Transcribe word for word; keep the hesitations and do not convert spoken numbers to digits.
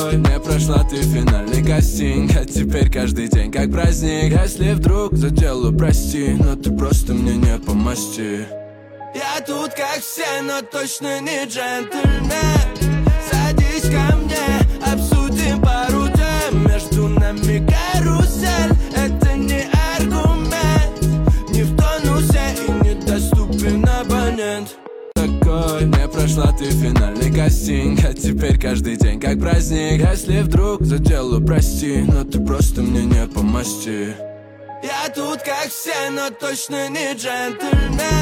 такой. Не прошла ты финальный кастинг, а теперь каждый день как праздник. Если вдруг заделаю, прости, но ты просто мне не по масти. Я тут как все, но точно не джентльмен. Садись ко мне, обсудим пару тем. Между нами карусель, это не аргумент. Не в тонусе и недоступен абонент. Такой, не прошла ты финальный кастинг, а теперь каждый день как праздник. Если вдруг заделаю, прости, но ты просто мне не по масти. Я тут как все, но точно не джентльмен.